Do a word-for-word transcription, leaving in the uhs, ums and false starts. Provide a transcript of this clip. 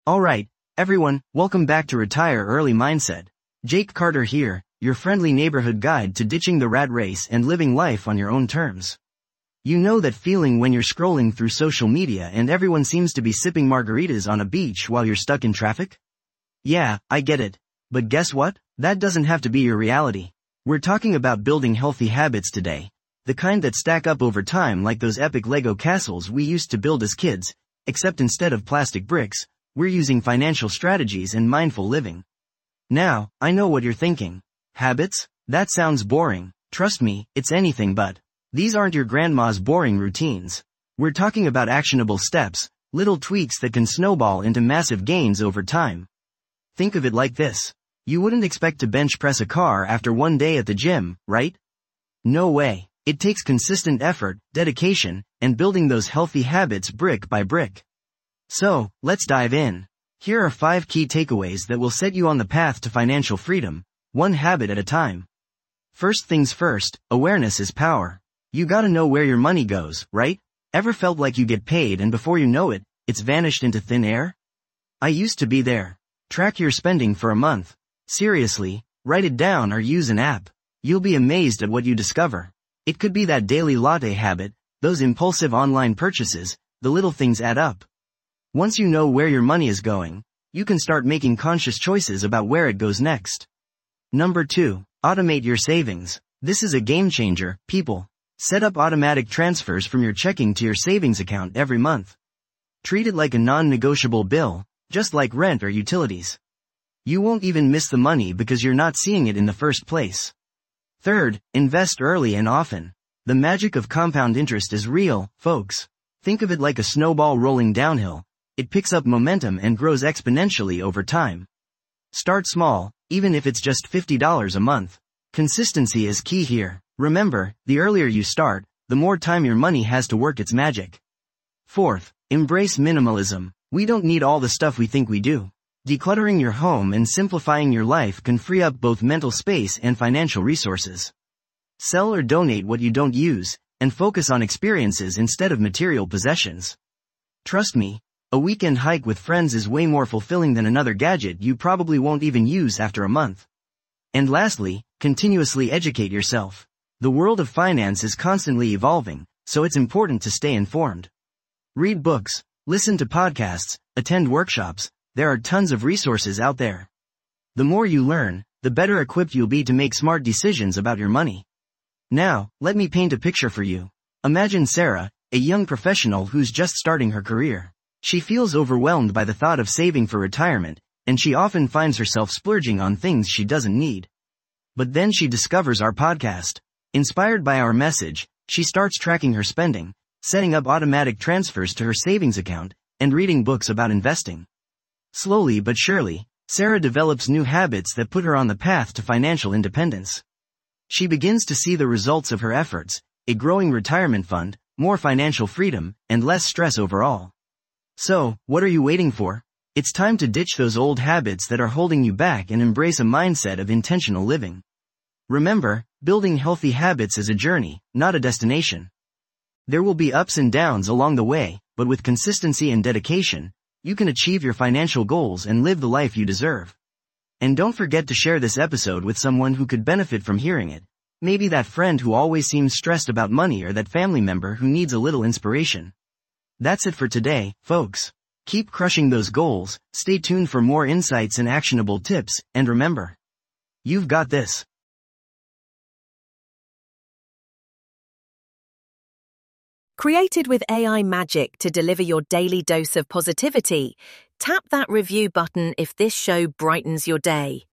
Alright, everyone, welcome back to Retire Early Mindset. Jake Carter here, your friendly neighborhood guide to ditching the rat race and living life on your own terms. You know that feeling when you're scrolling through social media and everyone seems to be sipping margaritas on a beach while you're stuck in traffic? Yeah, I get it. But guess what? That doesn't have to be your reality. We're talking about building healthy habits today. The kind that stack up over time like those epic Lego castles we used to build as kids, except instead of plastic bricks, we're using financial strategies and mindful living. Now, I know what you're thinking. Habits? That sounds boring. Trust me, it's anything but. These aren't your grandma's boring routines. We're talking about actionable steps, little tweaks that can snowball into massive gains over time. Think of it like this. You wouldn't expect to bench press a car after one day at the gym, right? No way. It takes consistent effort, dedication, and building those healthy habits brick by brick. So, let's dive in. Here are five key takeaways that will set you on the path to financial freedom, one habit at a time. First things first, awareness is power. You gotta know where your money goes, right? Ever felt like you get paid and before you know it, it's vanished into thin air? I used to be there. Track your spending for a month. Seriously, write it down or use an app. You'll be amazed at what you discover. It could be that daily latte habit, those impulsive online purchases, the little things add up. Once you know where your money is going, you can start making conscious choices about where it goes next. Number two, automate your savings. This is a game changer, people. Set up automatic transfers from your checking to your savings account every month. Treat it like a non-negotiable bill, just like rent or utilities. You won't even miss the money because you're not seeing it in the first place. Third, invest early and often. The magic of compound interest is real, folks. Think of it like a snowball rolling downhill. It picks up momentum and grows exponentially over time. Start small, even if it's just fifty dollars a month. Consistency is key here. Remember, the earlier you start, the more time your money has to work its magic. Fourth, embrace minimalism. We don't need all the stuff we think we do. Decluttering your home and simplifying your life can free up both mental space and financial resources. Sell or donate what you don't use, and focus on experiences instead of material possessions. Trust me, a weekend hike with friends is way more fulfilling than another gadget you probably won't even use after a month. And lastly, continuously educate yourself. The world of finance is constantly evolving, so it's important to stay informed. Read books, listen to podcasts, attend workshops. There are tons of resources out there. The more you learn, the better equipped you'll be to make smart decisions about your money. Now, let me paint a picture for you. Imagine Sarah, a young professional who's just starting her career. She feels overwhelmed by the thought of saving for retirement, and she often finds herself splurging on things she doesn't need. But then she discovers our podcast. Inspired by our message, she starts tracking her spending, setting up automatic transfers to her savings account, and reading books about investing. Slowly but surely, Sarah develops new habits that put her on the path to financial independence. She begins to see the results of her efforts, a growing retirement fund, more financial freedom, and less stress overall. So, what are you waiting for? It's time to ditch those old habits that are holding you back and embrace a mindset of intentional living. Remember, building healthy habits is a journey, not a destination. There will be ups and downs along the way, but with consistency and dedication, you can achieve your financial goals and live the life you deserve. And don't forget to share this episode with someone who could benefit from hearing it. Maybe that friend who always seems stressed about money or that family member who needs a little inspiration. That's it for today, folks. Keep crushing those goals, stay tuned for more insights and actionable tips, and remember, you've got this. Created with A I magic to deliver your daily dose of positivity, tap that review button if this show brightens your day.